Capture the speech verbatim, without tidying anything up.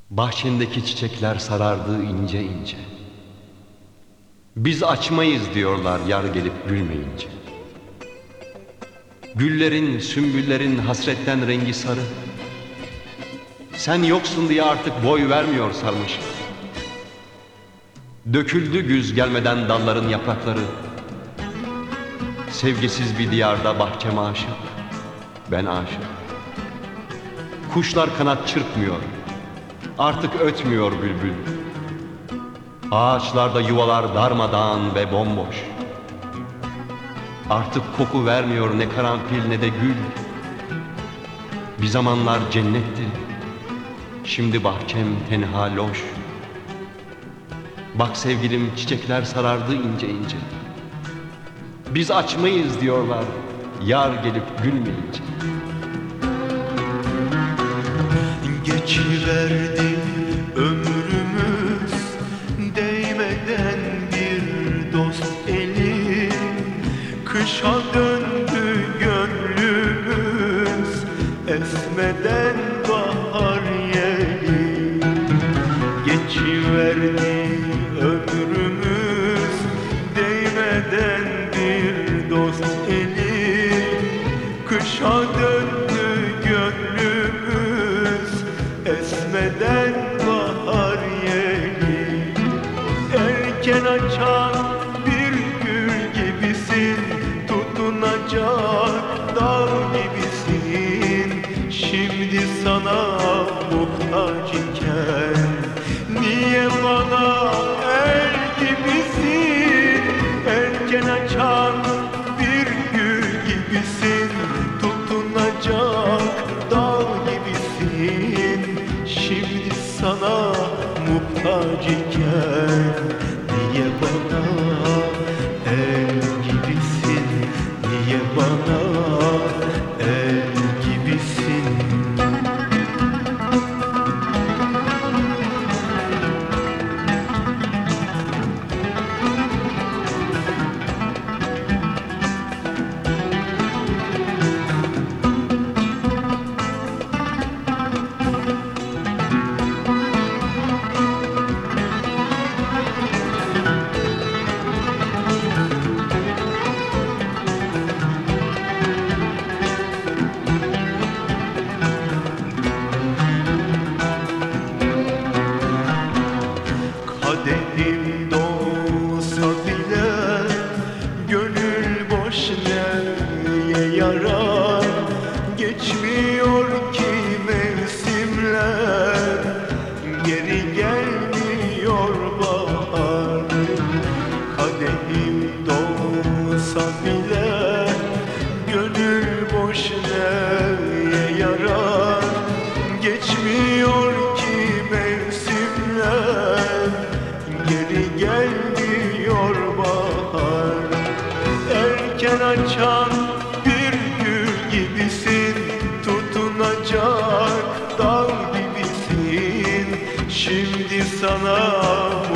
Bahçendeki çiçekler sarardı ince ince. Biz açmayız diyorlar yar gelip gülmeyince. Güllerin, sümbüllerin hasretten rengi sarı. Sen yoksun diye artık boy vermiyor sarmaşık. Döküldü güz gelmeden dalların yaprakları. Sevgisiz bir diyarda bahçeme aşık, ben aşık. Kuşlar kanat çırpmıyor, artık ötmüyor bülbül. Ağaçlarda yuvalar darmadağın ve bomboş. Artık koku vermiyor ne karanfil ne de gül. Bir zamanlar cennetti, şimdi bahçem tenha loş. Bak sevgilim, çiçekler sarardı ince ince. Biz açmayız diyorlar yar gelip gülmeyince. Geçiverdi ömrümüz değmeden bir dost eli. Kışa döndü gönlümüz esmeden bahar yeli. Geçiverdi ömrümüz değmeden bir dost eli. Kışa döndü gönlümüz esmeden bahar yeli. Erken açan bir gül gibisin, tutunacak dal gibisin. Şimdi sana muhtaç iken niye bana el gibisin? Erken açan bir gül gibisin, tutunacak dal gibisin. Şimdi sana muhtaç iken niye bana el gibisin? Niye bana el gibisin? Kadehim dolsa bile gönül boş neye yarar? Geçmiyor ki mevsimler, geri gelmiyor bahar. Kadehim dolsa bile gönül boş neye yarar? Geçmiyor ki mevsimler, geri gelmiyor bahar. Erken açan bir gül gibisin, tutunacak dal gibisin. Şimdi sana